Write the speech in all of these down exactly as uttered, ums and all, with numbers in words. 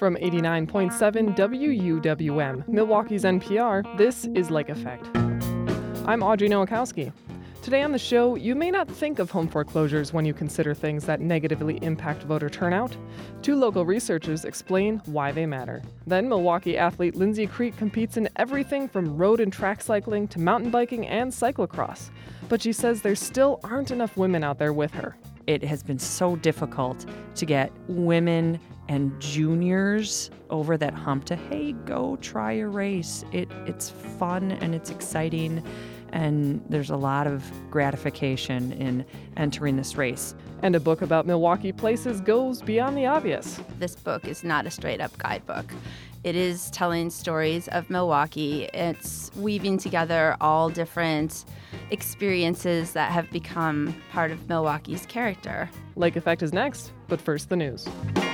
From eighty-nine point seven W U W M, Milwaukee's N P R, this is Lake Effect. I'm Audrey Nowakowski. Today on the show, you may not think of home foreclosures when you consider things that negatively impact voter turnout. Two local researchers explain why they matter. Then Milwaukee athlete Lindsay Creek competes in everything from road and track cycling to mountain biking and cyclocross. But she says there still aren't enough women out there with her. It has been so difficult to get women and juniors over that hump to, hey, go try a race. It, it's fun and it's exciting, and there's a lot of gratification in entering this race. And a book about Milwaukee places goes beyond the obvious. This book is not a straight-up guidebook. It is telling stories of Milwaukee. It's weaving together all different experiences that have become part of Milwaukee's character. Lake Effect is next, but first the news.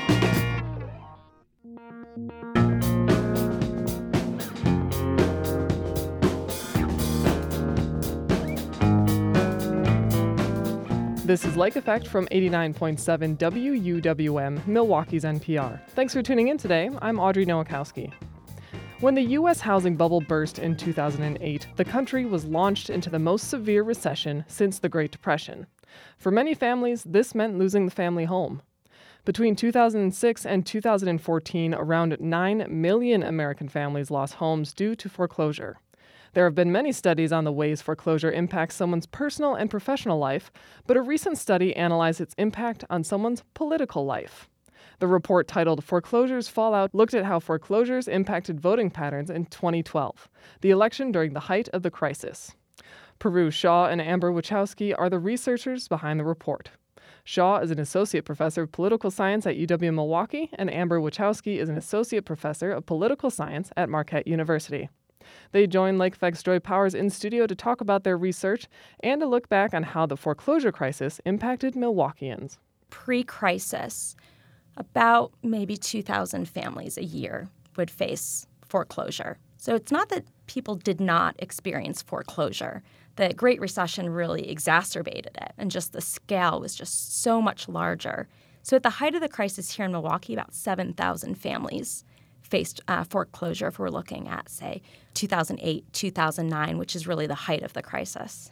This is Lake Effect from eighty-nine point seven W U W M, Milwaukee's N P R. Thanks for tuning in today. I'm Audrey Nowakowski. When the U S housing bubble burst in two thousand eight, the country was launched into the most severe recession since the Great Depression. For many families, this meant losing the family home. Between two thousand six and two thousand fourteen, around nine million American families lost homes due to foreclosure. There have been many studies on the ways foreclosure impacts someone's personal and professional life, but a recent study analyzed its impact on someone's political life. The report, titled Foreclosures Fallout, looked at how foreclosures impacted voting patterns in twenty twelve, the election during the height of the crisis. Peru Shaw and Amber Wachowski are the researchers behind the report. Shaw is an associate professor of political science at U W-Milwaukee, and Amber Wachowski is an associate professor of political science at Marquette University. They join Lake Effect's Joy Powers in studio to talk about their research and to look back on how the foreclosure crisis impacted Milwaukeeans. Pre-crisis, about maybe two thousand families a year would face foreclosure. So it's not that people did not experience foreclosure. The Great Recession really exacerbated it, and just the scale was just so much larger. So at the height of the crisis here in Milwaukee, about seven thousand families faced uh, foreclosure if we're looking at, say, two thousand eight, two thousand nine, which is really the height of the crisis.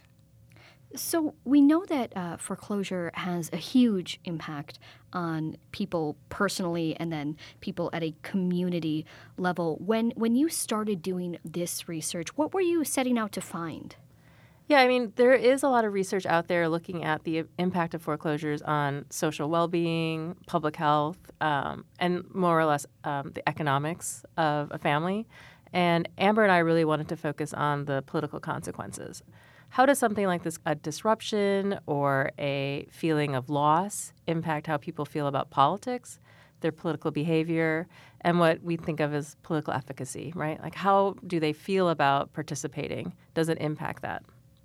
So we know that uh, foreclosure has a huge impact on people personally and then people at a community level. When when you started doing this research, what were you setting out to find? Yeah, I mean, there is a lot of research out there looking at the impact of foreclosures on social well-being, public health, um, and more or less um, the economics of a family. And Amber and I really wanted to focus on the political consequences. How does something like this, a disruption or a feeling of loss, impact how people feel about politics, their political behavior, and what we think of as political efficacy, right? Like, how do they feel about participating? Does it impact that?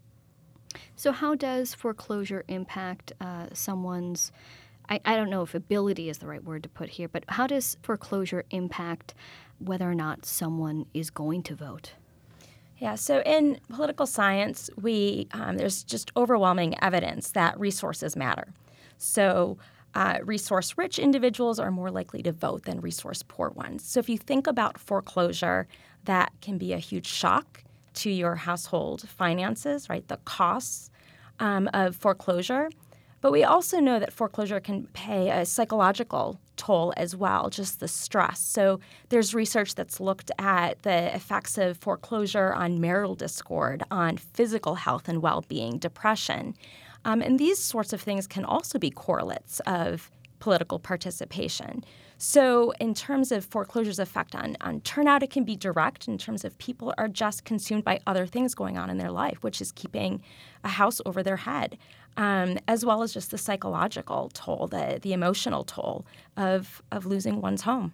So how does foreclosure impact uh, someone's, I, I don't know if ability is the right word to put here, but how does foreclosure impact whether or not someone is going to vote? Yeah, so in political science, we um, there's just overwhelming evidence that resources matter. So uh, resource-rich individuals are more likely to vote than resource-poor ones. So if you think about foreclosure, that can be a huge shock to your household finances, right, the costs um, of foreclosure. But we also know that foreclosure can pay a psychological toll as well, just the stress. So there's research that's looked at the effects of foreclosure on marital discord, on physical health and well-being, depression. Um, and these sorts of things can also be correlates of political participation. So in terms of foreclosure's effect on, on turnout, it can be direct in terms of people are just consumed by other things going on in their life, which is keeping a house over their head, um, as well as just the psychological toll, the, the emotional toll of, of losing one's home.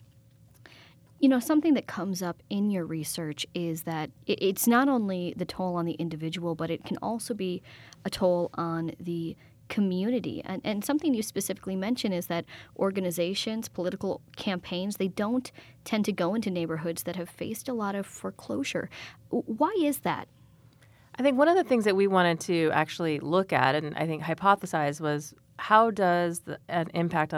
You know, something that comes up in your research is that it's not only the toll on the individual, but it can also be a toll on the community. And, and something you specifically mention is that organizations, political campaigns, they don't tend to go into neighborhoods that have faced a lot of foreclosure. Why is that? I think one of the things that we wanted to actually look at and I think hypothesize was how does the, an impact on a,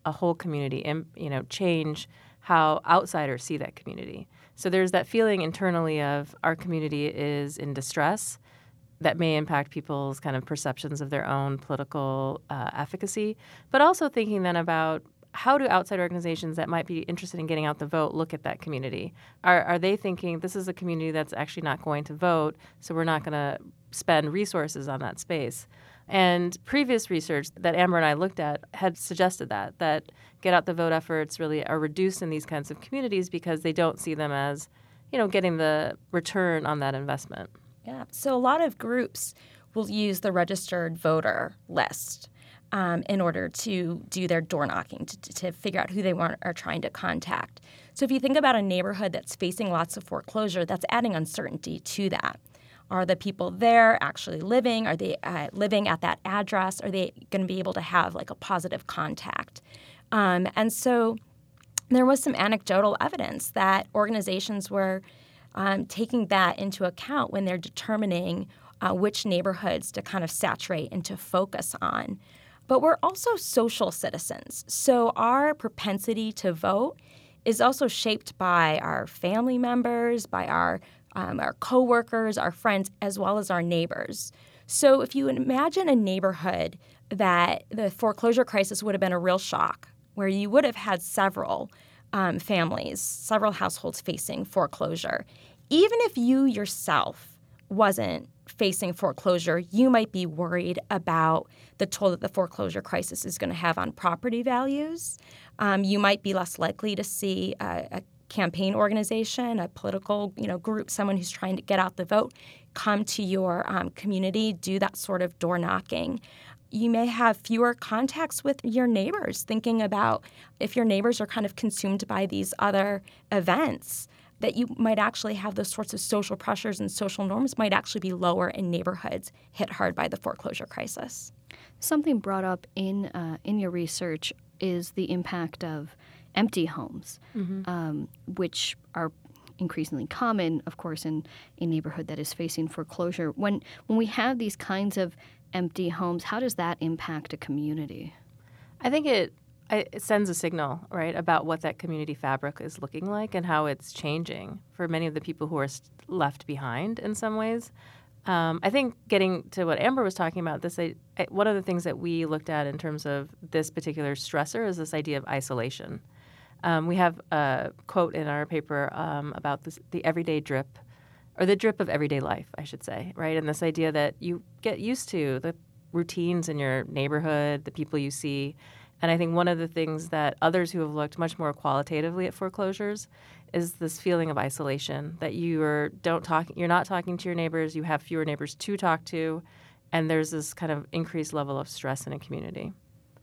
a whole community and, you know, change how outsiders see that community. So there's that feeling internally of our community is in distress that may impact people's kind of perceptions of their own political uh, efficacy, but also thinking then about how do outside organizations that might be interested in getting out the vote look at that community? Are, are they thinking this is a community that's actually not going to vote, so we're not going to spend resources on that space? And previous research that Amber and I looked at had suggested that, that get out the vote efforts really are reduced in these kinds of communities because they don't see them as, you know, getting the return on that investment. Yeah. So a lot of groups will use the registered voter list um, in order to do their door knocking, to, to figure out who they want, are trying to contact. So if you think about a neighborhood that's facing lots of foreclosure, that's adding uncertainty to that. Are the people there actually living? Are they uh, living at that address? Are they going to be able to have like a positive contact? Um, and so there was some anecdotal evidence that organizations were um, taking that into account when they're determining uh, which neighborhoods to kind of saturate and to focus on. But we're also social citizens. So our propensity to vote is also shaped by our family members, by our Um, our coworkers, our friends, as well as our neighbors. So if you imagine a neighborhood that the foreclosure crisis would have been a real shock, where you would have had several um, families, several households facing foreclosure, even if you yourself wasn't facing foreclosure, you might be worried about the toll that the foreclosure crisis is going to have on property values. Um, you might be less likely to see a, a campaign organization, a political, you know, group, someone who's trying to get out the vote, come to your um, community, do that sort of door knocking. You may have fewer contacts with your neighbors, thinking about if your neighbors are kind of consumed by these other events, that you might actually have those sorts of social pressures and social norms might actually be lower in neighborhoods hit hard by the foreclosure crisis. Something brought up in uh, in your research is the impact of empty homes, mm-hmm. um, which are increasingly common, of course, in a neighborhood that is facing foreclosure. When when we have these kinds of empty homes, how does that impact a community? I think it it sends a signal, right, about what that community fabric is looking like and how it's changing for many of the people who are left behind in some ways. Um, I think getting to what Amber was talking about, this I, one of the things that we looked at in terms of this particular stressor is this idea of isolation. Um, we have a quote in our paper um, about this, the everyday drip, or the drip of everyday life, I should say, right? And this idea that you get used to the routines in your neighborhood, the people you see. And I think one of the things that others who have looked much more qualitatively at foreclosures is this feeling of isolation, that you are don't talk, you're not talking to your neighbors, you have fewer neighbors to talk to, and there's this kind of increased level of stress in a community.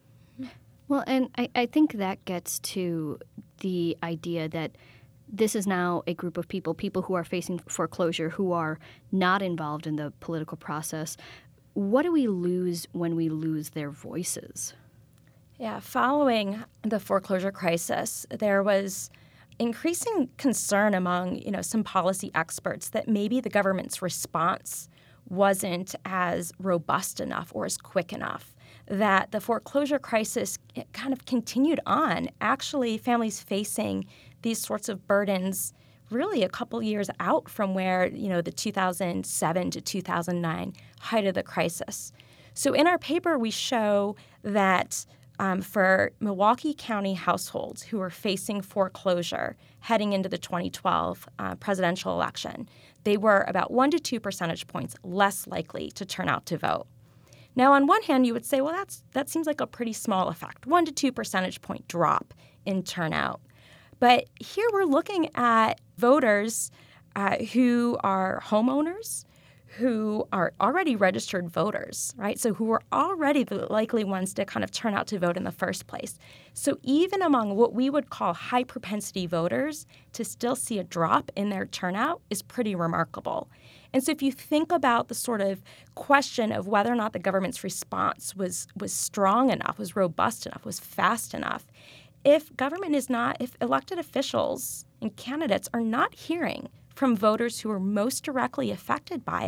Well, and I, I think that gets to the idea that this is now a group of people, people who are facing foreclosure, who are not involved in the political process. What do we lose when we lose their voices? Yeah, following the foreclosure crisis, there was increasing concern among, you know, some policy experts that maybe the government's response wasn't as robust enough or as quick enough, that the foreclosure crisis kind of continued on, actually families facing these sorts of burdens really a couple years out from where, you know, the two thousand seven to two thousand nine height of the crisis. So in our paper, we show that um, for Milwaukee County households who are facing foreclosure heading into the twenty twelve uh, presidential election, they were about one to two percentage points less likely to turn out to vote. Now, on one hand, you would say, well, that's that seems like a pretty small effect, one to two percentage point drop in turnout. But here we're looking at voters uh, who are homeowners, who are already registered voters, right? So who are already the likely ones to kind of turn out to vote in the first place. So even among what we would call high propensity voters, to still see a drop in their turnout is pretty remarkable. And so if you think about the sort of question of whether or not the government's response was was strong enough, was robust enough, was fast enough, if government is not, if elected officials and candidates are not hearing from voters who are most directly affected by it,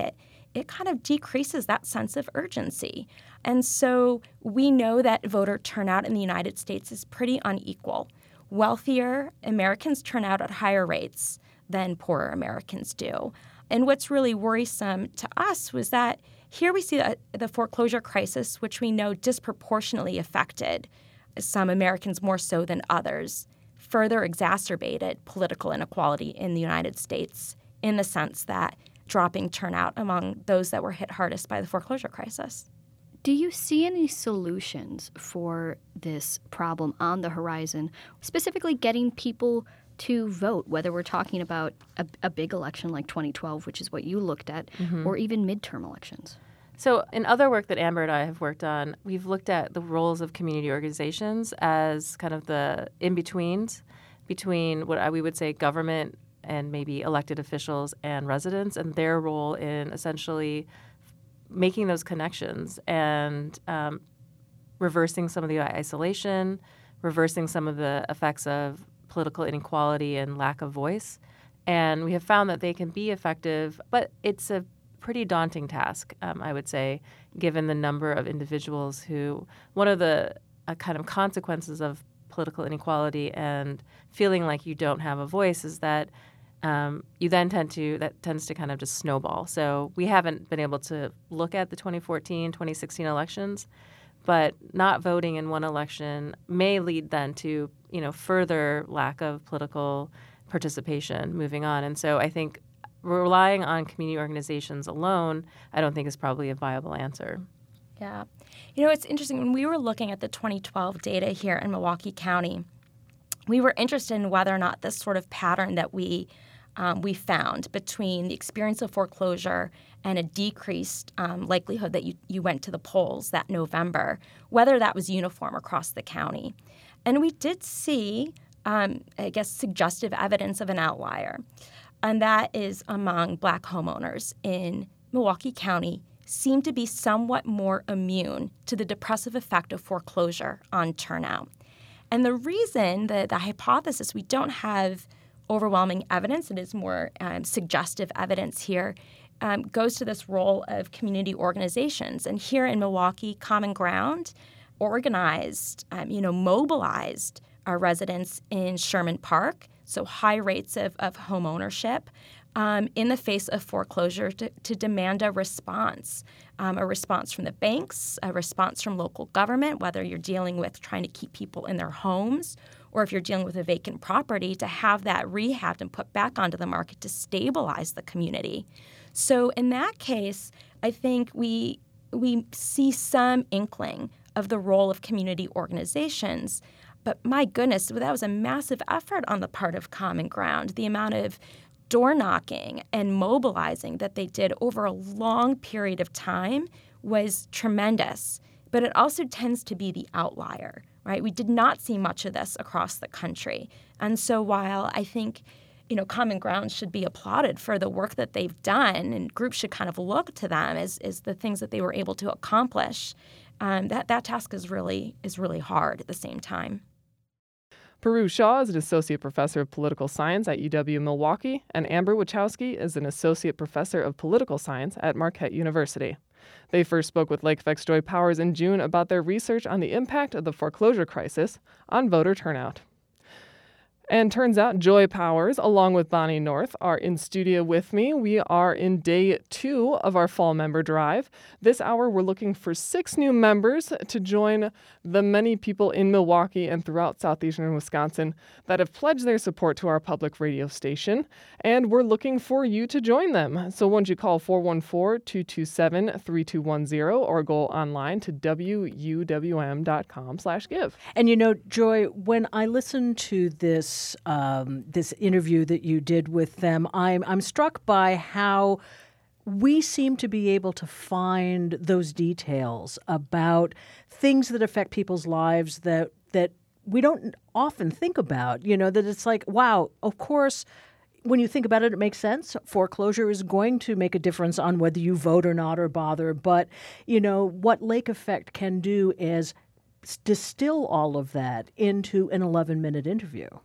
it kind of decreases that sense of urgency. And so we know that voter turnout in the United States is pretty unequal. Wealthier Americans turn out at higher rates than poorer Americans do. And what's really worrisome to us was that here we see the, the foreclosure crisis, which we know disproportionately affected some Americans more so than others, further exacerbated political inequality in the United States in the sense that dropping turnout among those that were hit hardest by the foreclosure crisis. Do you see any solutions for this problem on the horizon, specifically getting people to vote, whether we're talking about a, a big election like twenty twelve, which is what you looked at, mm-hmm. or even midterm elections? So in other work that Amber and I have worked on, we've looked at the roles of community organizations as kind of the in-betweens between what I, we would say government and maybe elected officials and residents, and their role in essentially making those connections and um, reversing some of the isolation, reversing some of the effects of political inequality and lack of voice. And we have found that they can be effective, but it's a pretty daunting task, um, I would say, given the number of individuals who, one of the uh, kind of consequences of political inequality and feeling like you don't have a voice is that Um, you then tend to, that tends to kind of just snowball. So we haven't been able to look at the twenty fourteen, twenty sixteen elections, but not voting in one election may lead then to, you know, further lack of political participation moving on. And so I think relying on community organizations alone, I don't think is probably a viable answer. Yeah. You know, it's interesting. When we were looking at the twenty twelve data here in Milwaukee County, we were interested in whether or not this sort of pattern that we um, we found between the experience of foreclosure and a decreased um, likelihood that you, you went to the polls that November, whether that was uniform across the county. And we did see, um, I guess, suggestive evidence of an outlier, and that is among Black homeowners in Milwaukee County seem to be somewhat more immune to the depressive effect of foreclosure on turnout. And the reason, the, the hypothesis, we don't have overwhelming evidence, it is more um, suggestive evidence here, um, goes to this role of community organizations. And here in Milwaukee, Common Ground organized, um, you know, mobilized our residents in Sherman Park, so high rates of, of home ownership, um, in the face of foreclosure to, to demand a response, um, a response from the banks, a response from local government, whether you're dealing with trying to keep people in their homes or if you're dealing with a vacant property, to have that rehabbed and put back onto the market to stabilize the community. So in that case, I think we we see some inkling of the role of community organizations. But my goodness, that was a massive effort on the part of Common Ground. The amount of door knocking and mobilizing that they did over a long period of time was tremendous. But it also tends to be the outlier, right? We did not see much of this across the country. And so while I think, you know, Common Ground should be applauded for the work that they've done, and groups should kind of look to them as, as the things that they were able to accomplish, um, that, that task is really is really hard at the same time. Puru Shah is an associate professor of political science at U W-Milwaukee, and Amber Wachowski is an associate professor of political science at Marquette University. They first spoke with Lake Effect's Joy Powers in June about their research on the impact of the foreclosure crisis on voter turnout. And turns out Joy Powers, along with Bonnie North, are in studio with me. We are in day two of our fall member drive. This hour, we're looking for six new members to join the many people in Milwaukee and throughout southeastern Wisconsin that have pledged their support to our public radio station. And we're looking for you to join them. So why don't you call four one four, two two seven, three two one zero or go online to W U W M dot com slash give. And you know, Joy, when I listen to this Um, this interview that you did with them, I'm I'm struck by how we seem to be able to find those details about things that affect people's lives that that we don't often think about. You know, that it's like, wow, of course, when you think about it, it makes sense. Foreclosure is going to make a difference on whether you vote or not or bother. But, you know, what Lake Effect can do is distill all of that into an eleven-minute interview.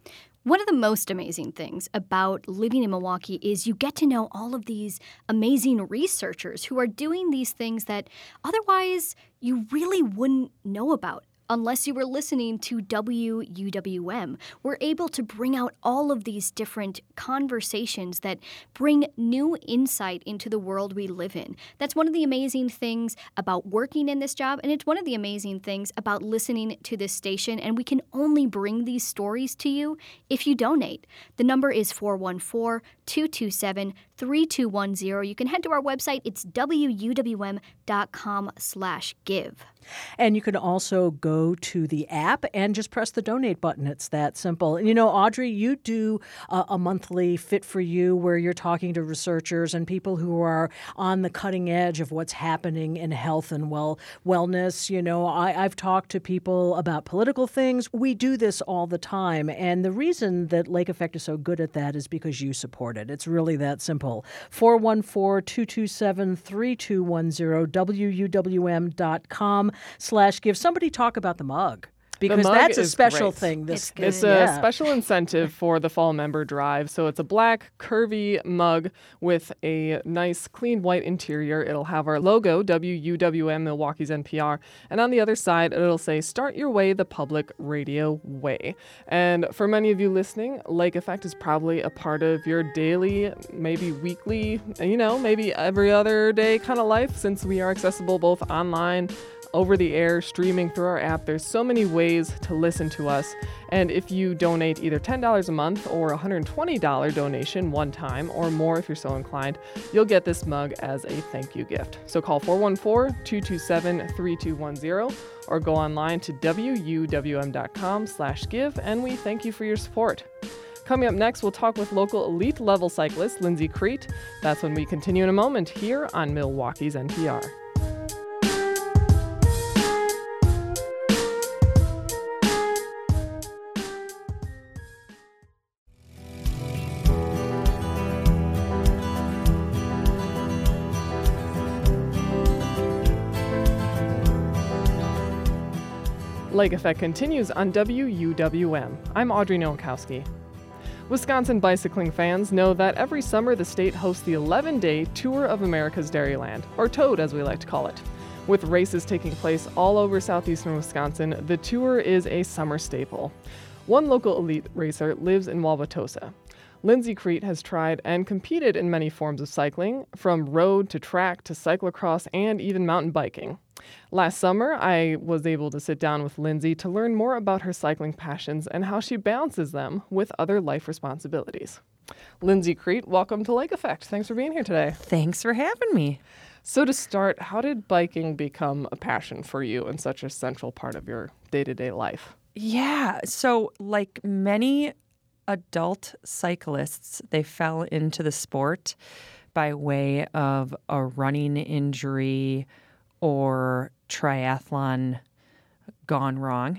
One of the most amazing things about living in Milwaukee is you get to know all of these amazing researchers who are doing these things that otherwise you really wouldn't know about unless you were listening to W U W M. We're able to bring out all of these different conversations that bring new insight into the world we live in. That's one of the amazing things about working in this job, and it's one of the amazing things about listening to this station, and we can only bring these stories to you if you donate. The number is four one four, two two seven, three two one zero. You can head to our website. It's W U W M dot com slash give. And you can also go to the app and just press the donate button. It's that simple. And you know, Audrey, you do a, a monthly Fit for You where you're talking to researchers and people who are on the cutting edge of what's happening in health and well wellness. You know, I, I've talked to people about political things. We do this all the time. And the reason that Lake Effect is so good at that is because you support it. It's really that simple. four one four, two two seven, three two one zero, W U W M dot com slash give. Somebody talk about the mug. Because mug that's a is special great. thing. This It's good. It's a yeah. special incentive for the fall member drive. So it's a black, curvy mug with a nice, clean white interior. It'll have our logo, W U W M, Milwaukee's N P R. And on the other side, it'll say, "Start your way the public radio way." And for many of you listening, Lake Effect is probably a part of your daily, maybe weekly, you know, maybe every other day kind of life, since we are accessible both online, over the air, streaming through our app. There's so many ways to listen to us. And if you donate either ten dollars a month or a one hundred twenty dollars donation one time or more if you're so inclined, you'll get this mug as a thank you gift. So call four one four, two two seven, three two one zero or go online to W U W M dot com slash give, and we thank you for your support. Coming up next, we'll talk with local elite level cyclist Lindsay Crete. That's when we continue in a moment here on Milwaukee's N P R. Lake Effect continues on W U W M. I'm Audrey Nowakowski. Wisconsin bicycling fans know that every summer the state hosts the eleven-day Tour of America's Dairyland, or TOAD as we like to call it. With races taking place all over southeastern Wisconsin, the tour is a summer staple. One local elite racer lives in Wauwatosa. Lindsay Crete has tried and competed in many forms of cycling, from road to track to cyclocross and even mountain biking. Last summer, I was able to sit down with Lindsay to learn more about her cycling passions and how she balances them with other life responsibilities. Lindsay Crete, welcome to Lake Effect. Thanks for being here today. Thanks for having me. So to start, how did biking become a passion for you and such a central part of your day-to-day life? Yeah. So, like many adult cyclists, they fell into the sport by way of a running injury or triathlon gone wrong,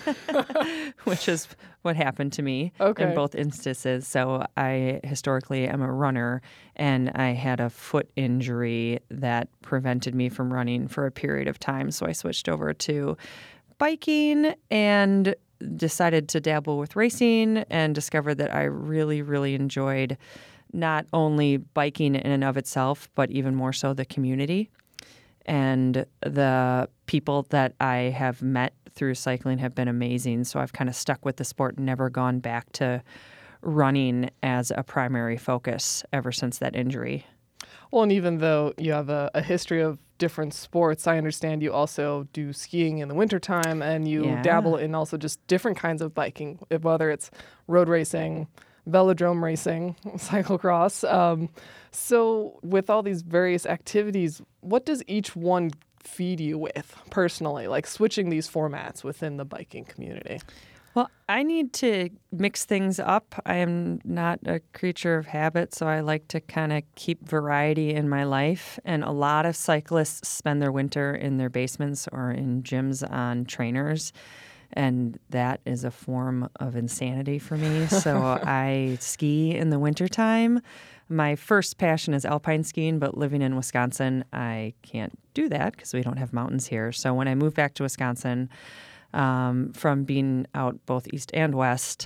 which is what happened to me Okay. in both instances. So I historically am a runner, and I had a foot injury that prevented me from running for a period of time. So I switched over to biking and decided to dabble with racing and discovered that I really, really enjoyed not only biking in and of itself, but even more so the community. And the people that I have met through cycling have been amazing. So I've kind of stuck with the sport and never gone back to running as a primary focus ever since that injury. Well, and even though you have a, a history of different sports, I understand you also do skiing in the wintertime and you Yeah. dabble in also just different kinds of biking, whether it's road racing, velodrome racing, cyclocross. Um, so with all these various activities, what does each one feed you with personally, like switching these formats within the biking community? Well, I need to mix things up. I am not a creature of habit, so I like to kind of keep variety in my life. And a lot of cyclists spend their winter in their basements or in gyms on trainers. And that is a form of insanity for me. So I ski in the wintertime. My first passion is alpine skiing, but living in Wisconsin, I can't do that because we don't have mountains here. So when I moved back to Wisconsin, um, from being out both east and west,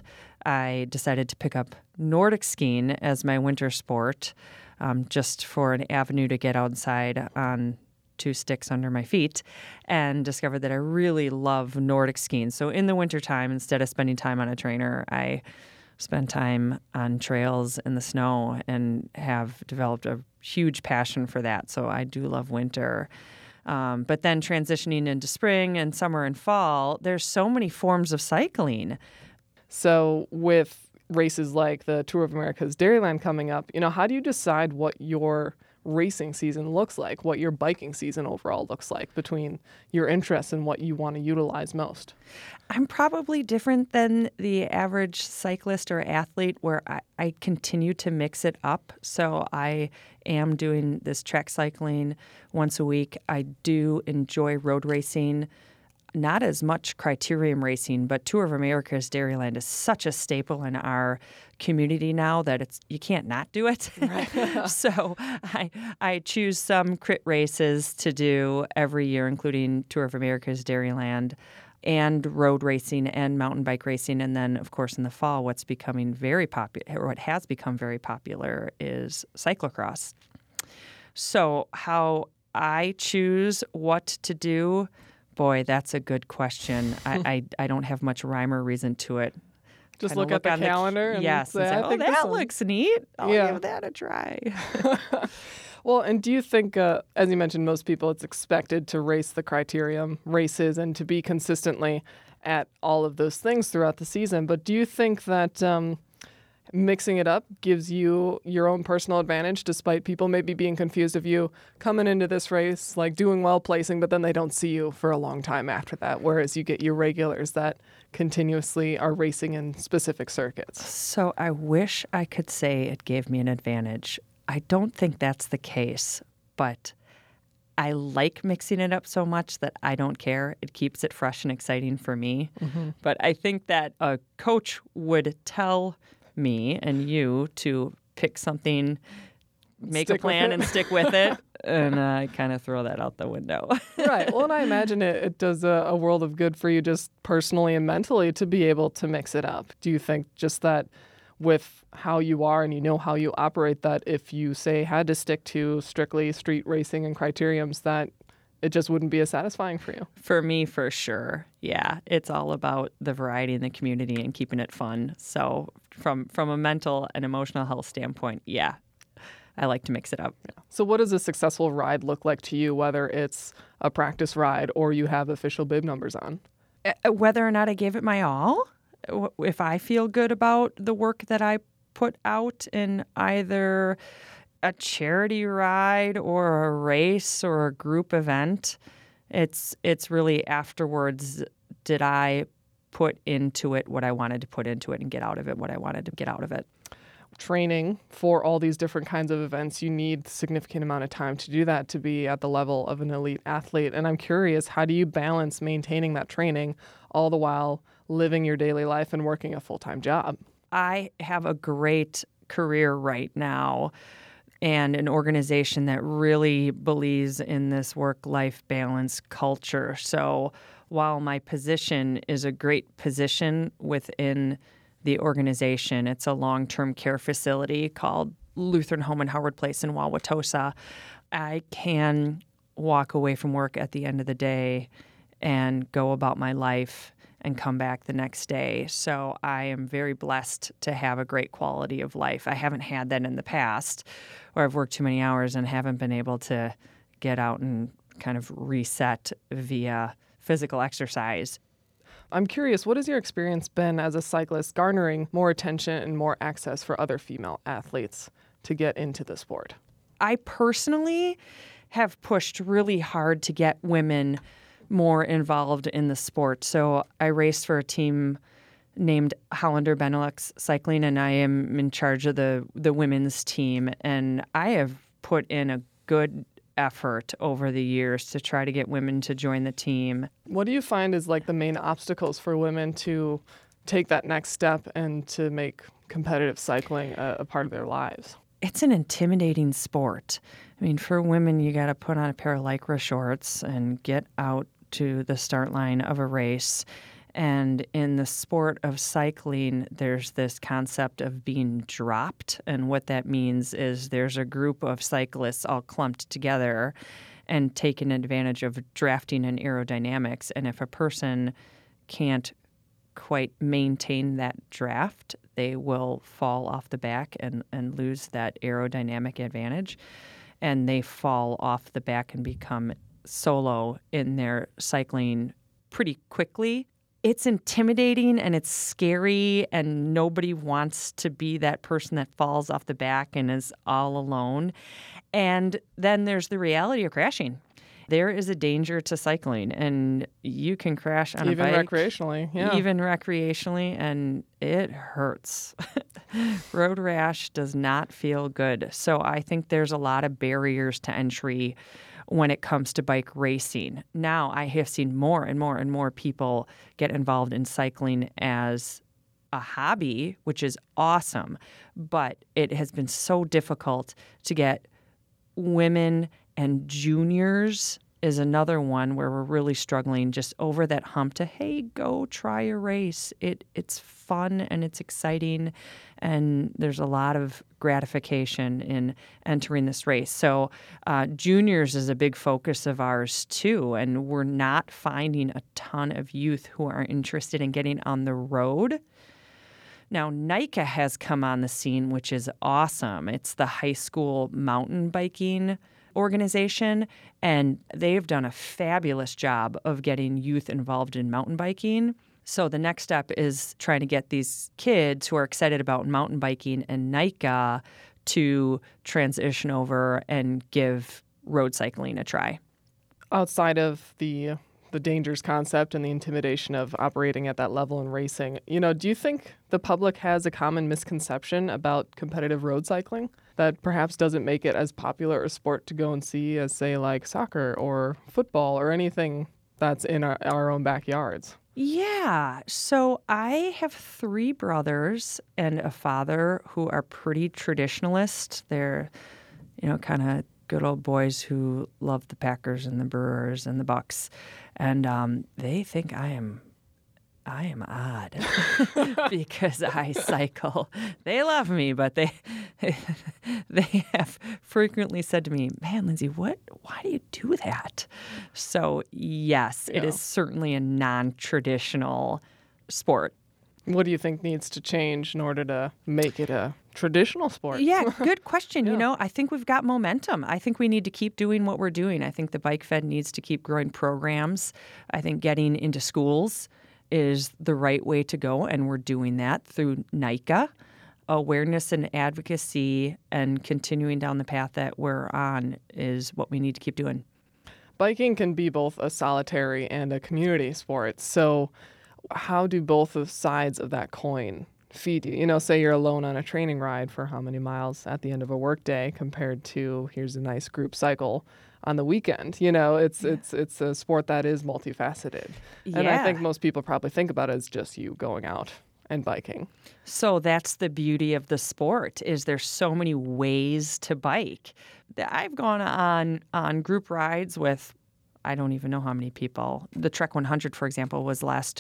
I decided to pick up Nordic skiing as my winter sport, um, just for an avenue to get outside on two sticks under my feet, and discovered that I really love Nordic skiing. So in the wintertime, instead of spending time on a trainer, I spend time on trails in the snow and have developed a huge passion for that. So I do love winter. Um, but then transitioning into spring and summer and fall, there's so many forms of cycling. So with races like the Tour of America's Dairyland coming up, you know, how do you decide what your racing season looks like, what your biking season overall looks like between your interests and what you want to utilize most? I'm probably different than the average cyclist or athlete where I, I continue to mix it up. So I am doing this track cycling once a week. I do enjoy road racing. Not as much criterium racing, but Tour of America's Dairyland is such a staple in our community now that it's you can't not do it. Right. So I I choose some crit races to do every year, including Tour of America's Dairyland and road racing and mountain bike racing. And then, of course, in the fall, what's becoming very popular, or what has become very popular, is cyclocross. So how I choose what to do, boy, that's a good question. I, I, I don't have much rhyme or reason to it. Just Kinda look at the on calendar The, and yes, say, and say, I oh, think this that one- looks neat. I'll Yeah. give that a try. Well, and do you think, uh, as you mentioned, most people, it's expected to race the criterium races and to be consistently at all of those things throughout the season. But do you think that um, mixing it up gives you your own personal advantage, despite people maybe being confused of you coming into this race, like doing well placing, but then they don't see you for a long time after that, whereas you get your regulars that continuously are racing in specific circuits? So I wish I could say it gave me an advantage. I don't think that's the case, but I like mixing it up so much that I don't care. It keeps it fresh and exciting for me. Mm-hmm. But I think that a coach would tell me and you to pick something, make Stick a plan with it. and stick with it, and uh, I kind of throw that out the window. Right. Well, and I imagine it, it does a, a world of good for you just personally and mentally to be able to mix it up. Do you think just that with how you are and you know how you operate, that if you, say, had to stick to strictly street racing and criteriums, that it just wouldn't be as satisfying for you? For me, for sure. Yeah, it's all about the variety in the community and keeping it fun. So from from a mental and emotional health standpoint, yeah, I like to mix it up. So what does a successful ride look like to you, whether it's a practice ride or you have official bib numbers on? Uh, Whether or not I gave it my all, w- if I feel good about the work that I put out in either a charity ride or a race or a group event, it's it's really afterwards, did I put into it what I wanted to put into it and get out of it what I wanted to get out of it. Training for all these different kinds of events, you need significant amount of time to do that to be at the level of an elite athlete. And I'm curious, how do you balance maintaining that training all the while living your daily life and working a full-time job? I have a great career right now and an organization that really believes in this work-life balance culture. So while my position is a great position within the organization, it's a long-term care facility called Lutheran Home in Howard Place in Wauwatosa, I can walk away from work at the end of the day and go about my life and come back the next day. So I am very blessed to have a great quality of life. I haven't had that in the past, where I've worked too many hours and haven't been able to get out and kind of reset via physical exercise. I'm curious, what has your experience been as a cyclist garnering more attention and more access for other female athletes to get into the sport? I personally have pushed really hard to get women more involved in the sport. So I raced for a team named Hollander Benelux Cycling, and I am in charge of the, the women's team. And I have put in a good effort over the years to try to get women to join the team. What do you find is like the main obstacles for women to take that next step and to make competitive cycling a, a part of their lives? It's an intimidating sport. I mean, for women, you got to put on a pair of Lycra shorts and get out to the start line of a race And in the sport of cycling, there's this concept of being dropped. And what that means is there's a group of cyclists all clumped together and taking advantage of drafting and aerodynamics. And if a person can't quite maintain that draft, they will fall off the back and, and lose that aerodynamic advantage. And they fall off the back and become solo in their cycling pretty quickly. It's intimidating and it's scary, and nobody wants to be that person that falls off the back and is all alone. And then there's the reality of crashing. There is a danger to cycling, and you can crash on even a bike. Even recreationally, yeah. Even recreationally, and it hurts. Road rash does not feel good. So I think there's a lot of barriers to entry when it comes to bike racing. Now I have seen more and more and more people get involved in cycling as a hobby, which is awesome, but it has been so difficult to get women and juniors is another one where we're really struggling just over that hump to, hey, go try a race. It it's fun and it's exciting, and there's a lot of gratification in entering this race. So uh, juniors is a big focus of ours too, and we're not finding a ton of youth who are interested in getting on the road. Now, NICA has come on the scene, which is awesome. It's the high school mountain biking organization, and they've done a fabulous job of getting youth involved in mountain biking. So the next step is trying to get these kids who are excited about mountain biking and NICA to transition over and give road cycling a try. Outside of the the dangers concept and the intimidation of operating at that level in racing, you know, do you think the public has a common misconception about competitive road cycling that perhaps doesn't make it as popular a sport to go and see as, say, like soccer or football or anything that's in our, our own backyards? Yeah. So I have three brothers and a father who are pretty traditionalist. They're, you know, kind of good old boys who love the Packers and the Brewers and the Bucks. And um, they think I am I am odd because I cycle. They love me, but they they have frequently said to me, "Man, Lindsay, what? Why do you do that?" So yes, Yeah. It is certainly a non-traditional sport. What do you think needs to change in order to make it a traditional sport? Yeah, good question. Yeah. You know, I think we've got momentum. I think we need to keep doing what we're doing. I think the Bike Fed needs to keep growing programs. I think getting into schools is the right way to go, and we're doing that through NICA. Awareness and advocacy and continuing down the path that we're on is what we need to keep doing. Biking can be both a solitary and a community sport. So how do both of sides of that coin feed you? You know, say you're alone on a training ride for how many miles at the end of a workday compared to here's a nice group cycle on the weekend. You know, it's yeah. it's it's a sport that is multifaceted. Yeah. And I think most people probably think about it as just you going out and biking. So that's the beauty of the sport, is there's so many ways to bike. I've gone on on group rides with I don't even know how many people. The Trek one hundred, for example, was last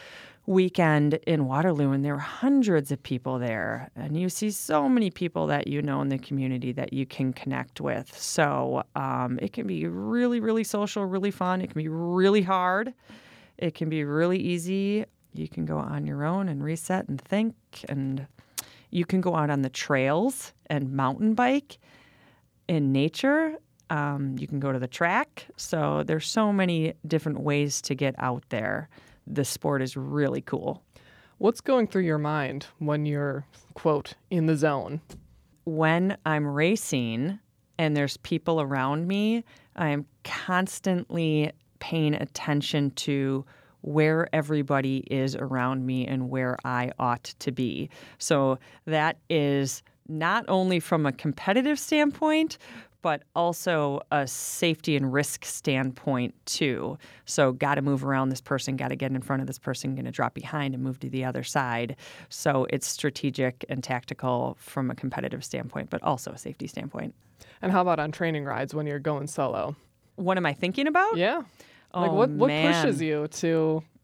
weekend in Waterloo, and there were hundreds of people there. And you see so many people that you know in the community that you can connect with. So um, it can be really, really social, really fun. It can be really hard. It can be really easy. You can go on your own and reset and think. And you can go out on the trails and mountain bike in nature. Um, you can go to the track. So there's so many different ways to get out there. The sport is really cool. What's going through your mind when you're, quote, in the zone? When I'm racing and there's people around me, I am constantly paying attention to where everybody is around me and where I ought to be. So that is not only from a competitive standpoint, but also a safety and risk standpoint too. So got to move around this person, got to get in front of this person, going to drop behind and move to the other side. So it's strategic and tactical from a competitive standpoint, but also a safety standpoint. And how about on training rides when you're going solo? What am I thinking about? Yeah. Oh, Like what, what man. pushes you to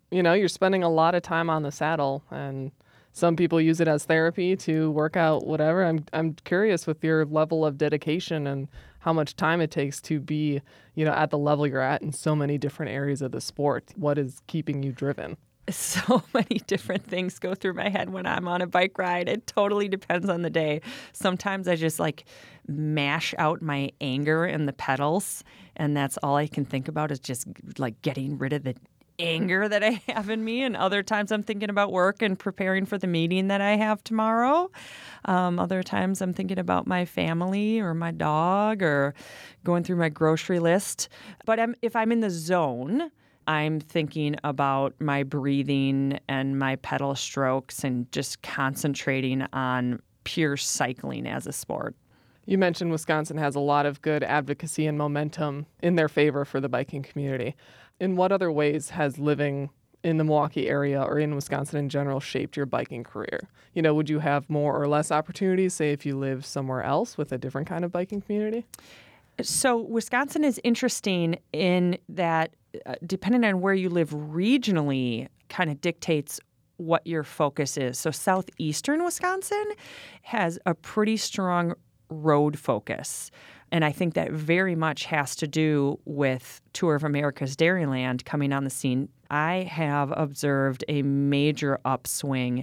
you know, you're spending a lot of time on the saddle, and some people use it as therapy to work out whatever. I'm I'm curious with your level of dedication and how much time it takes to be, you know, at the level you're at in so many different areas of the sport. What is keeping you driven? So many different things go through my head when I'm on a bike ride. It totally depends on the day. Sometimes I just like mash out my anger in the pedals, and that's all I can think about is just like getting rid of the anger that I have in me. And other times I'm thinking about work and preparing for the meeting that I have tomorrow. Um, other times I'm thinking about my family or my dog or going through my grocery list. But I'm, if I'm in the zone, I'm thinking about my breathing and my pedal strokes and just concentrating on pure cycling as a sport. You mentioned Wisconsin has a lot of good advocacy and momentum in their favor for the biking community. In what other ways has living in the Milwaukee area or in Wisconsin in general shaped your biking career? You know, would you have more or less opportunities, say, if you live somewhere else with a different kind of biking community? So Wisconsin is interesting in that uh, depending on where you live regionally kind of dictates what your focus is. So southeastern Wisconsin has a pretty strong road focus. And I think that very much has to do with Tour of America's Dairyland coming on the scene. I have observed a major upswing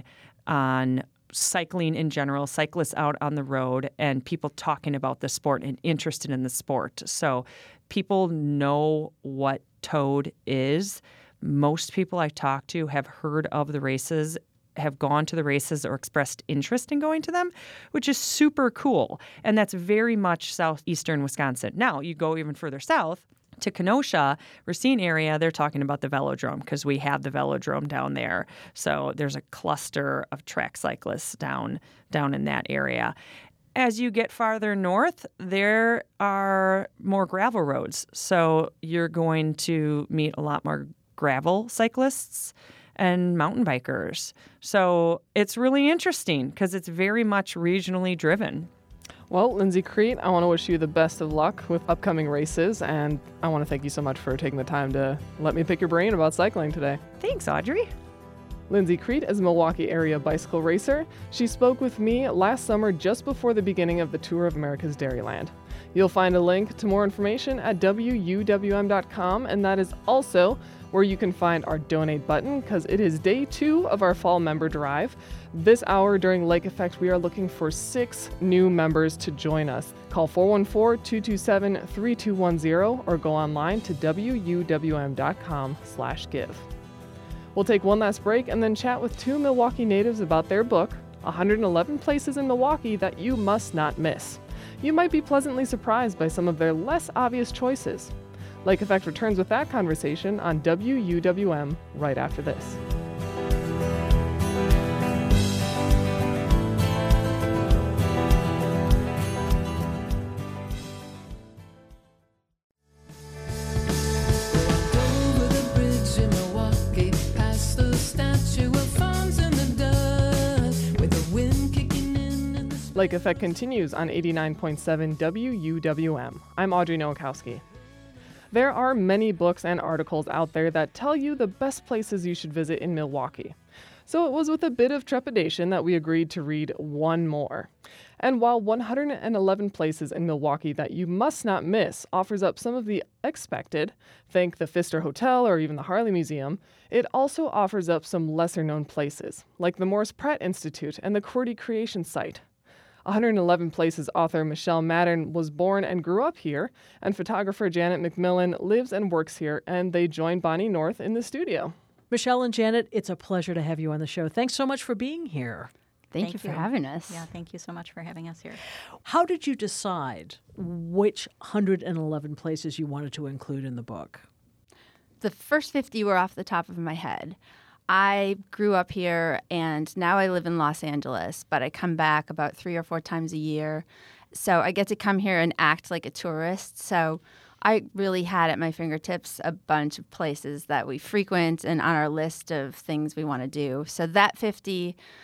on cycling in general, cyclists out on the road, and people talking about the sport and interested in the sport. So people know what Toad is. Most people I talk to have heard of the races, have gone to the races or expressed interest in going to them, which is super cool. And that's very much southeastern Wisconsin. Now, you go even further south to Kenosha, Racine area, they're talking about the velodrome because we have the velodrome down there. So there's a cluster of track cyclists down down in that area. As you get farther north, there are more gravel roads. So you're going to meet a lot more gravel cyclists and mountain bikers. So it's really interesting because it's very much regionally driven. Well, Lindsay Crete, I want to wish you the best of luck with upcoming races, and I want to thank you so much for taking the time to let me pick your brain about cycling today. Thanks, Audrey. Lindsay Crete is a Milwaukee area bicycle racer. She spoke with me last summer just before the beginning of the Tour of America's Dairyland. You'll find a link to more information at W U W M dot com, and that is also where you can find our donate button because it is day two of our fall member drive. This hour during Lake Effect, we are looking for six new members to join us. Call four one four, two two seven, three two one zero or go online to W U W M dot com slash give. We'll take one last break and then chat with two Milwaukee natives about their book, one hundred eleven Places in Milwaukee That You Must Not Miss. You might be pleasantly surprised by some of their less obvious choices. Lake Effect returns with that conversation on W U W M right after this. Lake Effect continues on eighty-nine point seven W U W M. I'm Audrey Nowakowski. There are many books and articles out there that tell you the best places you should visit in Milwaukee. So it was with a bit of trepidation that we agreed to read one more. And while one hundred eleven Places in Milwaukee That You Must Not Miss offers up some of the expected, think the Pfister Hotel or even the Harley Museum, it also offers up some lesser-known places, like the Morris Pratt Institute and the Qwerty Creation Site. one hundred eleven Places author Michelle Maddern was born and grew up here, and photographer Janet McMillan lives and works here, and they join Bonnie North in the studio. Michelle and Janet, it's a pleasure to have you on the show. Thanks so much for being here. Thank, Thank you for you. having us. Yeah, thank you so much for having us here. How did you decide which one hundred eleven places you wanted to include in the book? The first fifty were off the top of my head. I grew up here, and now I live in Los Angeles, but I come back about three or four times a year. So I get to come here and act like a tourist. So I really had at my fingertips a bunch of places that we frequent and on our list of things we want to do. So that fifty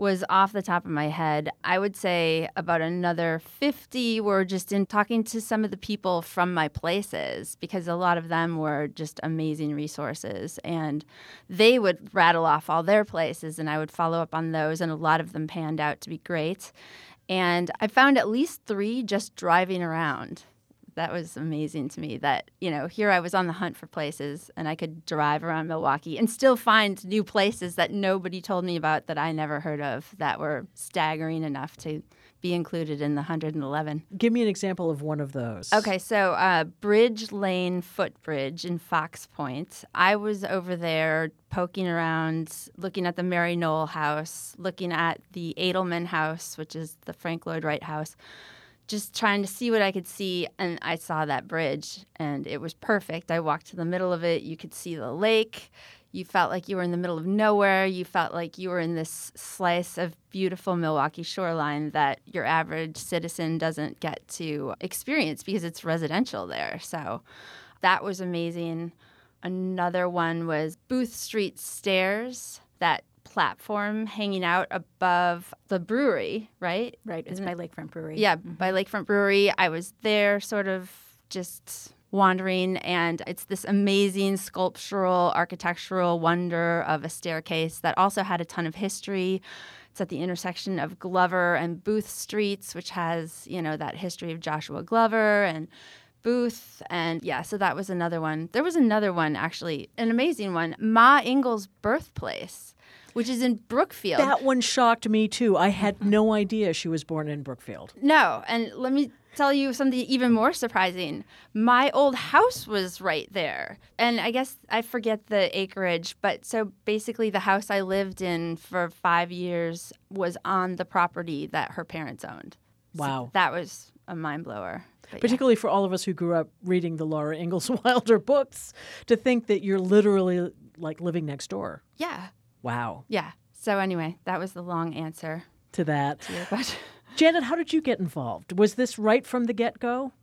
was off the top of my head. I would say about another fifty were just in talking to some of the people from my places, because a lot of them were just amazing resources. And they would rattle off all their places, and I would follow up on those, and a lot of them panned out to be great. And I found at least three just driving around. That was amazing to me that, you know, here I was on the hunt for places, and I could drive around Milwaukee and still find new places that nobody told me about that I never heard of that were staggering enough to be included in the one hundred eleven. Give me an example of one of those. Okay, so uh, Bridge Lane Footbridge in Fox Point. I was over there poking around, looking at the Mary Knoll House, looking at the Edelman House, which is the Frank Lloyd Wright house, just trying to see what I could see, and I saw that bridge, and it was perfect. I walked to the middle of it. You could see the lake. You felt like you were in the middle of nowhere. You felt like you were in this slice of beautiful Milwaukee shoreline that your average citizen doesn't get to experience because it's residential there. So that was amazing. Another one was Booth Street Stairs, that platform hanging out above the brewery, right? Right. It's Isn't by it? Lakefront Brewery. Yeah, Mhm. by Lakefront Brewery. I was there sort of just wandering, and it's this amazing sculptural, architectural wonder of a staircase that also had a ton of history. It's at the intersection of Glover and Booth Streets, which has, you know, that history of Joshua Glover and Booth. And yeah, so that was another one. There was another one, actually, an amazing one, Ma Ingalls' birthplace, which is in Brookfield. That one shocked me, too. I had no idea she was born in Brookfield. No, and let me tell you something even more surprising. My old house was right there. And I guess I forget the acreage, but so basically the house I lived in for five years was on the property that her parents owned. Wow. So that was a mind blower. But yeah. Particularly for all of us who grew up reading the Laura Ingalls Wilder books, to think that you're literally like living next door. Yeah. Wow. Yeah. So anyway, that was the long answer To that. to your question. Janet, how did you get involved? Was this right from the get-go?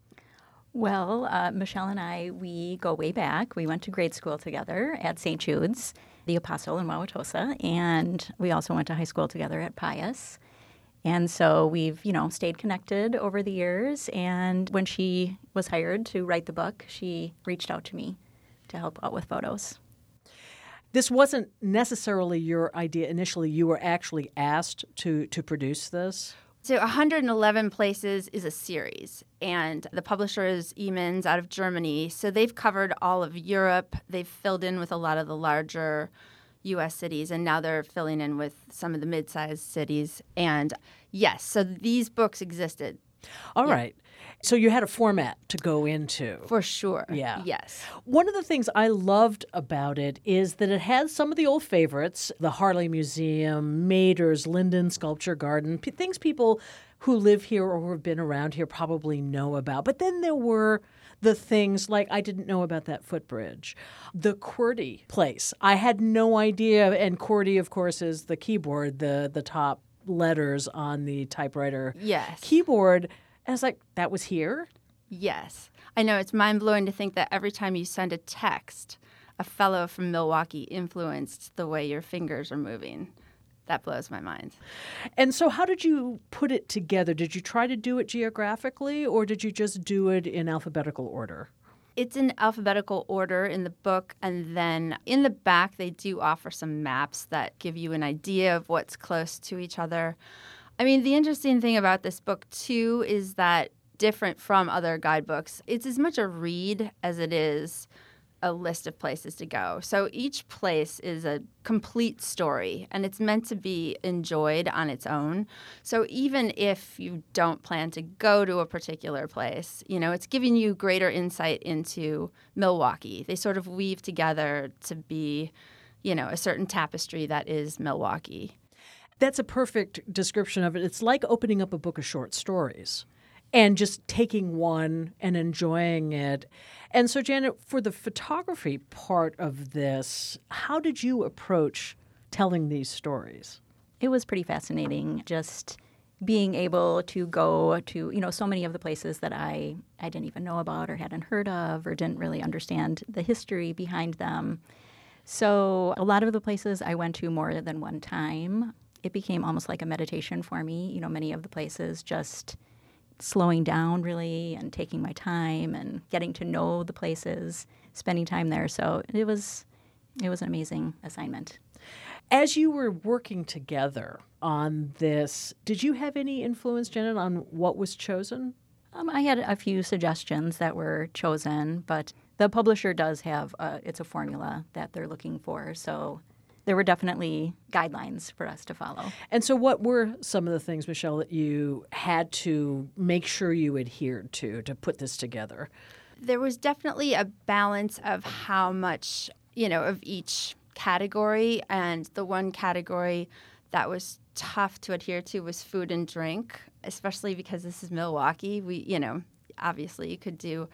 Well, uh, Michelle and I, we go way back. We went to grade school together at Saint Jude's, the Apostle in Wauwatosa, and we also went to high school together at Pius. And so we've, you know, stayed connected over the years. And when she was hired to write the book, she reached out to me to help out with photos. This wasn't necessarily your idea initially. You were actually asked to, to produce this? So one hundred eleven Places is a series, and the publisher is Emons out of Germany. So they've covered all of Europe. They've filled in with a lot of the larger U S cities, and now they're filling in with some of the mid-sized cities. And yes, so these books existed. All Yeah. right. So you had a format to go into. For sure. Yeah. Yes. One of the things I loved about it is that it has some of the old favorites, the Harley Museum, Mader's, Linden Sculpture Garden, p- things people who live here or who have been around here probably know about. But then there were the things like I didn't know about that footbridge, the QWERTY place. I had no idea. And QWERTY, of course, is the keyboard, the, the top letters on the typewriter Yes. keyboard. And I was like, that was here? Yes. I know it's mind-blowing to think that every time you send a text, a fellow from Milwaukee influenced the way your fingers are moving. That blows my mind. And so how did you put it together? Did you try to do it geographically, or did you just do it in alphabetical order? It's in alphabetical order in the book, and then in the back they do offer some maps that give you an idea of what's close to each other. I mean, the interesting thing about this book, too, is that different from other guidebooks, it's as much a read as it is a list of places to go. So each place is a complete story, and it's meant to be enjoyed on its own. So even if you don't plan to go to a particular place, you know, it's giving you greater insight into Milwaukee. They sort of weave together to be, you know, a certain tapestry that is Milwaukee. That's a perfect description of it. It's like opening up a book of short stories and just taking one and enjoying it. And so, Janet, for the photography part of this, how did you approach telling these stories? It was pretty fascinating just being able to go to, you know, so many of the places that I, I didn't even know about or hadn't heard of or didn't really understand the history behind them. So a lot of the places I went to more than one time. it became almost like a meditation for me. You know, many of the places just slowing down really and taking my time and getting to know the places, spending time there. So it was it was an amazing assignment. As you were working together on this, did you have any influence, Janet, on what was chosen? Um, I had a few suggestions that were chosen, but the publisher does have a, it's a formula that they're looking for. So there were definitely guidelines for us to follow. And so what were some of the things, Michelle, that you had to make sure you adhered to to put this together? There was definitely a balance of how much, you know, of each category. And the one category that was tough to adhere to was food and drink, especially because this is Milwaukee. We, you know, obviously you could do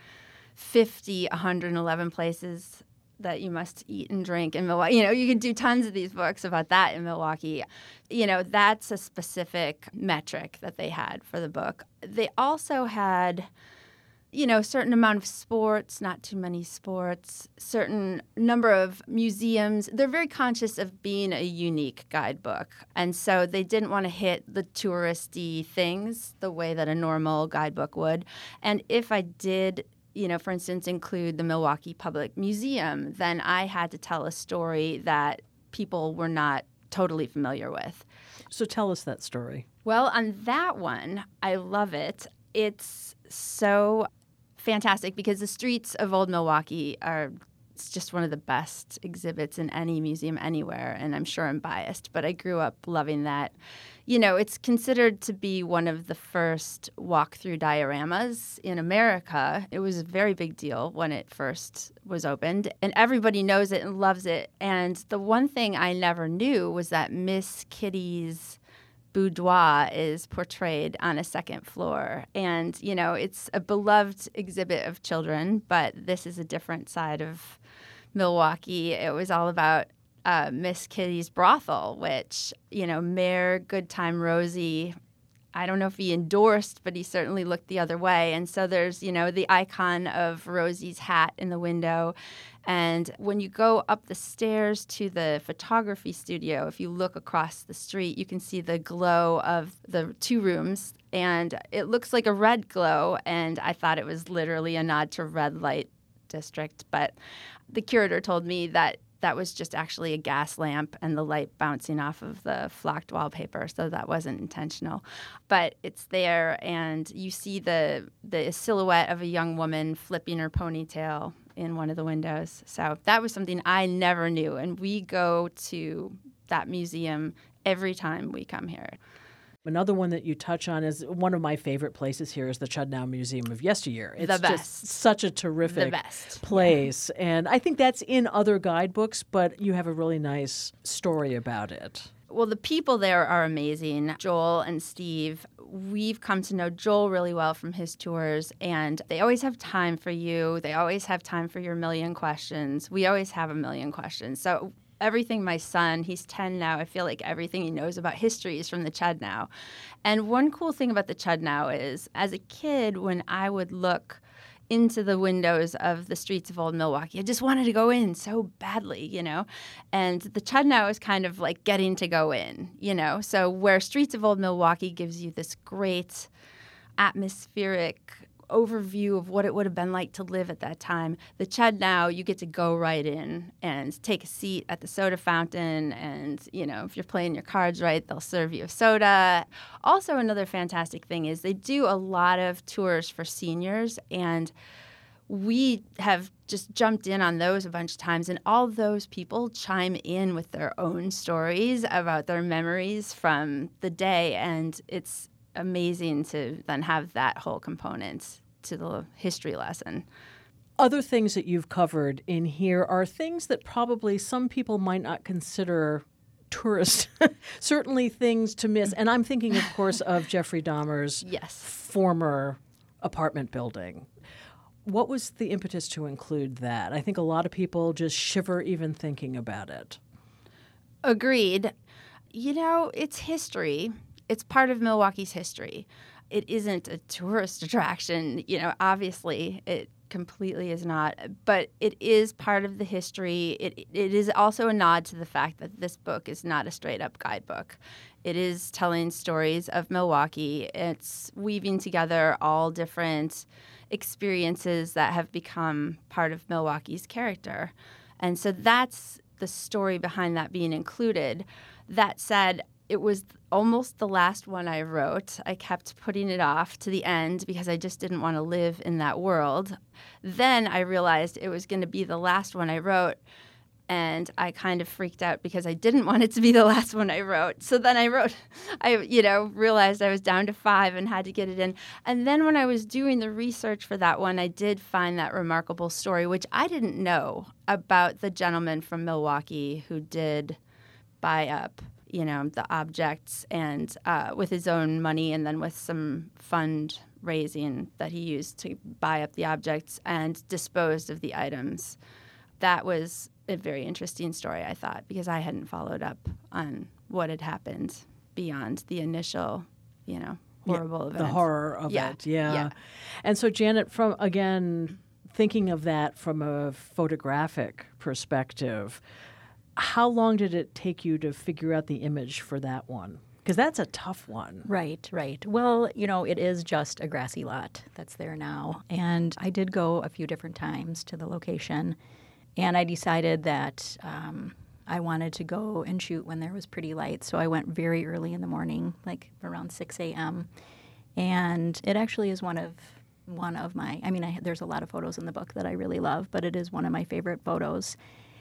fifty, one hundred eleven places that you must eat and drink in Milwaukee. You know, you can do tons of these books about that in Milwaukee. You know, that's a specific metric that they had for the book. They also had, you know, a certain amount of sports, not too many sports, certain number of museums. They're very conscious of being a unique guidebook. And so they didn't want to hit the touristy things the way that a normal guidebook would. And if I did, you know, for instance, include the Milwaukee Public Museum, then I had to tell a story that people were not totally familiar with. So tell us that story. Well, on that one, I love it. It's so fantastic because the streets of Old Milwaukee are it's just one of the best exhibits in any museum anywhere, and I'm sure I'm biased, but I grew up loving that. You know, it's considered to be one of the first walk-through dioramas in America. It was a very big deal when it first was opened, and everybody knows it and loves it. And the one thing I never knew was that Miss Kitty's boudoir is portrayed on a second floor. And, you know, it's a beloved exhibit of children, but this is a different side of Milwaukee. It was all about uh, Miss Kitty's brothel, which, you know, Mayor Goodtime Rosie, I don't know if he endorsed, but he certainly looked the other way. And so there's, you know, the icon of Rosie's hat in the window. And when you go up the stairs to the photography studio, if you look across the street, you can see the glow of the two rooms. And it looks like a red glow. And I thought it was literally a nod to Red Light District. But the curator told me that that was just actually a gas lamp and the light bouncing off of the flocked wallpaper, so that wasn't intentional. But it's there, and you see the the silhouette of a young woman flipping her ponytail in one of the windows. So that was something I never knew, and we go to that museum every time we come here. Another one that you touch on is one of my favorite places here is the Chudnow Museum of Yesteryear. It's the best. just such a terrific the best. place. Yeah. And I think that's in other guidebooks, but you have a really nice story about it. Well, the people there are amazing. Joel and Steve, we've come to know Joel really well from his tours, and they always have time for you. They always have time for your million questions. We always have a million questions. So everything my son, he's ten now, I feel like everything he knows about history is from the Chudnow. And one cool thing about the Chudnow is, as a kid, when I would look into the windows of the streets of Old Milwaukee, I just wanted to go in so badly, you know? And the Chudnow is kind of like getting to go in, you know? So where Streets of Old Milwaukee gives you this great atmospheric overview of what it would have been like to live at that time, the Chudnow, you get to go right in and take a seat at the soda fountain, and, you know, if you're playing your cards right, they'll serve you a soda. Also, another fantastic thing is they do a lot of tours for seniors, and we have just jumped in on those a bunch of times, and all those people chime in with their own stories about their memories from the day, and it's amazing to then have that whole component to the history lesson. Other things that you've covered in here are things that probably some people might not consider tourist, certainly things to miss. And I'm thinking, of course, of Jeffrey Dahmer's yes. former apartment building. What was the impetus to include that? I think a lot of people just shiver even thinking about it. Agreed. You know, it's history. It's part of Milwaukee's history. It isn't a tourist attraction. You know, obviously, it completely is not, but it is part of the history. It it is also a nod to the fact that this book is not a straight up guidebook. It is telling stories of Milwaukee. It's weaving together all different experiences that have become part of Milwaukee's character. And so that's the story behind that being included. That said, it was almost the last one I wrote. I kept putting it off to the end because I just didn't want to live in that world. Then I realized it was going to be the last one I wrote, and I kind of freaked out because I didn't want it to be the last one I wrote. So then I wrote, I, you know, realized I was down to five and had to get it in. And then when I was doing the research for that one, I did find that remarkable story, which I didn't know about the gentleman from Milwaukee who did buy up, you know, the objects and uh, with his own money and then with some fundraising that he used to buy up the objects and disposed of the items. That was a very interesting story, I thought, because I hadn't followed up on what had happened beyond the initial, you know, horrible yeah, event. The horror of yeah. it, yeah. yeah. And so, Janet, from again, thinking of that from a photographic perspective, how long did it take you to figure out the image for that one? Because that's a tough one. Right, right. Well, you know, it is just a grassy lot that's there now. And I did go a few different times to the location. And I decided that um, I wanted to go and shoot when there was pretty light. So I went very early in the morning, like around six a.m. And it actually is one of one of my, I mean, I, there's a lot of photos in the book that I really love, but it is one of my favorite photos.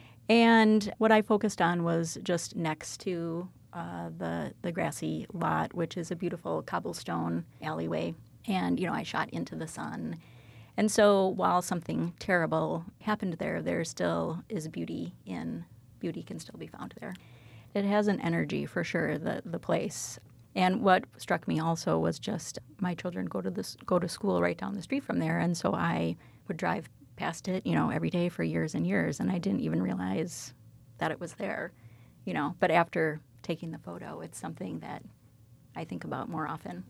And what I focused on was just next to uh, the the grassy lot, which is a beautiful cobblestone alleyway. And, you know, I shot into the sun. And so while something terrible happened there, there still is beauty in, beauty can still be found there. It has an energy for sure, the, the place. And what struck me also was just my children go to this, go to school right down the street from there. And so I would drive past it, you know, every day for years and years, and I didn't even realize that it was there, you know. But after taking the photo, it's something that I think about more often.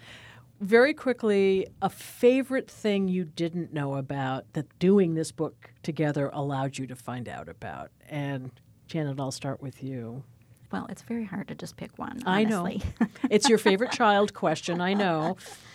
Very quickly, a favorite thing you didn't know about that doing this book together allowed you to find out about. And Janet, I'll start with you. Well, it's very hard to just pick one, I honestly. know. It's your favorite child question, I know.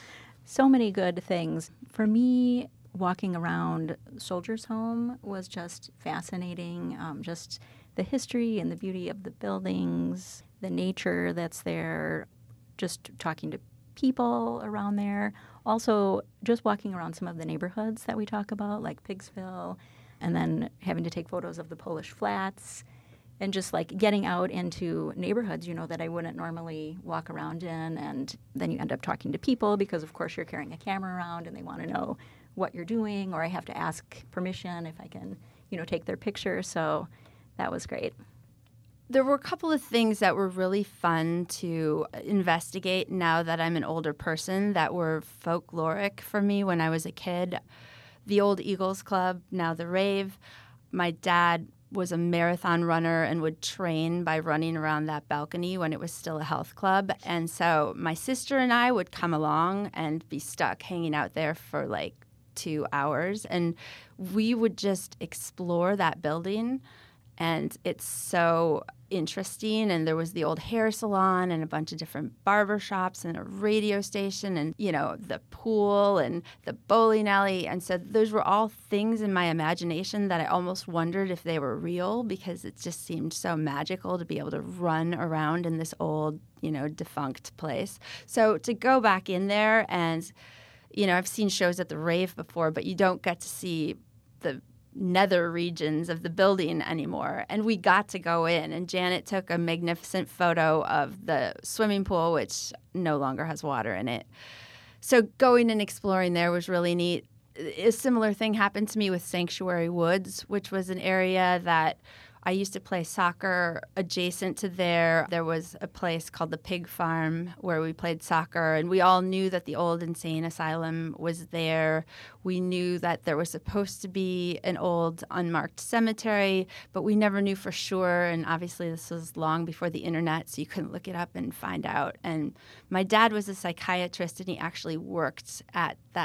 So many good things. For me, walking around Soldiers Home was just fascinating. Um, just the history and the beauty of the buildings, the nature that's there, just talking to people around there. Also, just walking around some of the neighborhoods that we talk about, like Pigsville, and then having to take photos of the Polish Flats, and just like getting out into neighborhoods, you know, that I wouldn't normally walk around in. And then you end up talking to people because, of course, you're carrying a camera around and they want to know what you're doing, or I have to ask permission if I can, you know, take their picture. So that was great. There were a couple of things that were really fun to investigate now that I'm an older person that were folkloric for me when I was a kid. The old Eagles Club, now the Rave. My dad was a marathon runner and would train by running around that balcony when it was still a health club. And so my sister and I would come along and be stuck hanging out there for like two hours. And we would just explore that building. And it's so interesting. And there was the old hair salon and a bunch of different barber shops and a radio station and, you know, the pool and the bowling alley. And so those were all things in my imagination that I almost wondered if they were real, because it just seemed so magical to be able to run around in this old, you know, defunct place. So to go back in there and, you know, I've seen shows at the Rave before, but you don't get to see the nether regions of the building anymore. And we got to go in, and Janet took a magnificent photo of the swimming pool, which no longer has water in it. So going and exploring there was really neat. A similar thing happened to me with Sanctuary Woods, which was an area that I used to play soccer adjacent to there. There was a place called the Pig Farm where we played soccer, and we all knew that the old insane asylum was there. We knew that there was supposed to be an old unmarked cemetery, but we never knew for sure. And obviously this was long before the internet, so you couldn't look it up and find out. And my dad was a psychiatrist, and he actually worked at that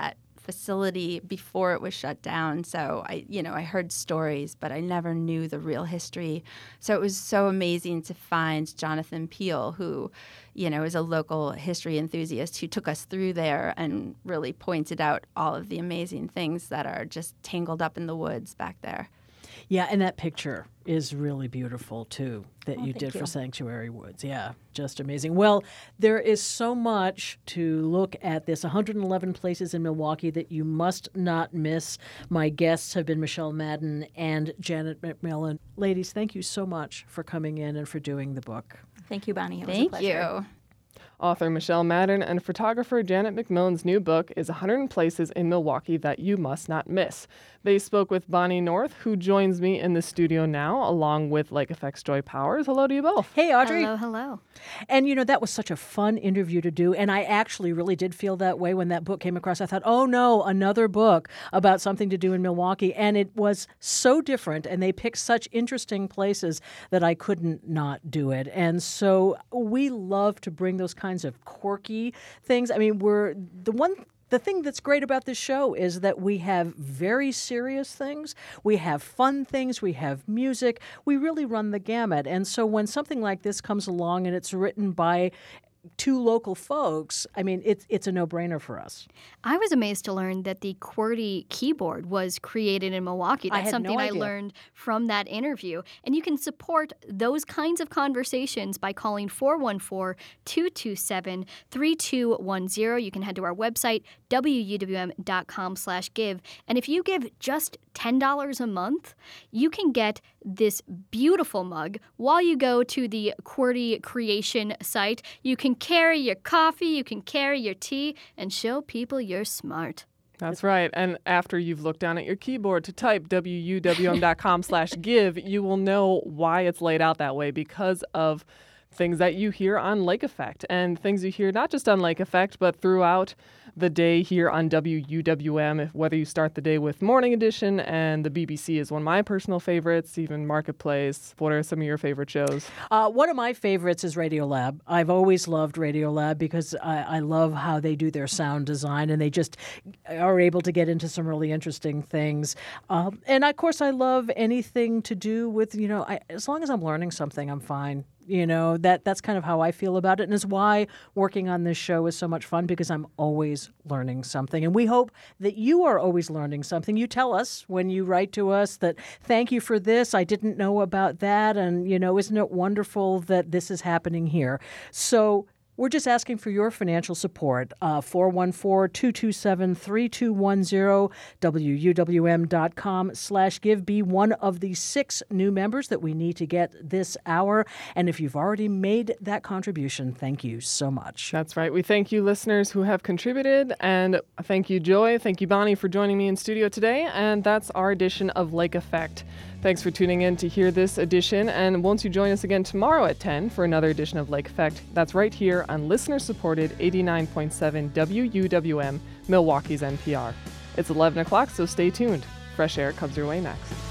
facility before it was shut down. So I, you know, I heard stories, but I never knew the real history. So it was so amazing to find Jonathan Peel, who, you know, is a local history enthusiast who took us through there and really pointed out all of the amazing things that are just tangled up in the woods back there. Yeah, and that picture is really beautiful, too, that Oh, you thank did you. for Sanctuary Woods. Yeah, just amazing. Well, there is so much to look at this. one hundred eleven places in Milwaukee that you must not miss. My guests have been Michelle Madden and Janet McMillan. Ladies, thank you so much for coming in and for doing the book. Thank you, Bonnie. It was a Thank pleasure. you. Author Michelle Madden and photographer Janet McMillan's new book is one hundred Places in Milwaukee That You Must Not Miss. They spoke with Bonnie North, who joins me in the studio now, along with Lake Effect's Joy Powers. Hello to you both. Hey, Audrey. Hello, hello. And, you know, that was such a fun interview to do. And I actually really did feel that way when that book came across. I thought, oh, no, another book about something to do in Milwaukee. And it was so different. And they picked such interesting places that I couldn't not do it. And so we love to bring those kinds of quirky things. I mean, we're the one. The thing that's great about this show is that we have very serious things, we have fun things, we have music, we really run the gamut. And so when something like this comes along and it's written by two local folks, I mean, it's it's a no-brainer for us. I was amazed to learn that the QWERTY keyboard was created in Milwaukee. I That's had something no I idea. learned from that interview. And you can support those kinds of conversations by calling four one four, two two seven, three two one zero. You can head to our website, W U W M dot com slash give. And if you give just ten dollars a month, you can get this beautiful mug while you go to the QWERTY creation site. You can carry your coffee, you can carry your tea, and show people you're smart. That's right. And after you've looked down at your keyboard to type W U W M dot com slash give, you will know why it's laid out that way, because of things that you hear on Lake Effect and things you hear not just on Lake Effect, but throughout the day here on W U W M, if, whether you start the day with Morning Edition, and the B B C is one of my personal favorites, even Marketplace. What are some of your favorite shows? Uh, one of my favorites is Radiolab. I've always loved Radiolab because I, I love how they do their sound design, and they just are able to get into some really interesting things. Um, and of course, I love anything to do with, you know, I, as long as I'm learning something, I'm fine. You know, that that's kind of how I feel about it, and is why working on this show is so much fun, because I'm always learning something. And we hope that you are always learning something. You tell us when you write to us that, thank you for this, I didn't know about that, and, you know, isn't it wonderful that this is happening here? So we're just asking for your financial support. Uh, four one four, two two seven, three two one zero, W U W M dot com slash give. Be one of the six new members that we need to get this hour. And if you've already made that contribution, thank you so much. That's right. We thank you, listeners who have contributed. And thank you, Joy. Thank you, Bonnie, for joining me in studio today. And that's our edition of Lake Effect. Thanks for tuning in to hear this edition. And won't you join us again tomorrow at ten for another edition of Lake Effect? That's right here on listener-supported eighty-nine point seven W U W M, Milwaukee's N P R. It's eleven o'clock, so stay tuned. Fresh air comes your way next.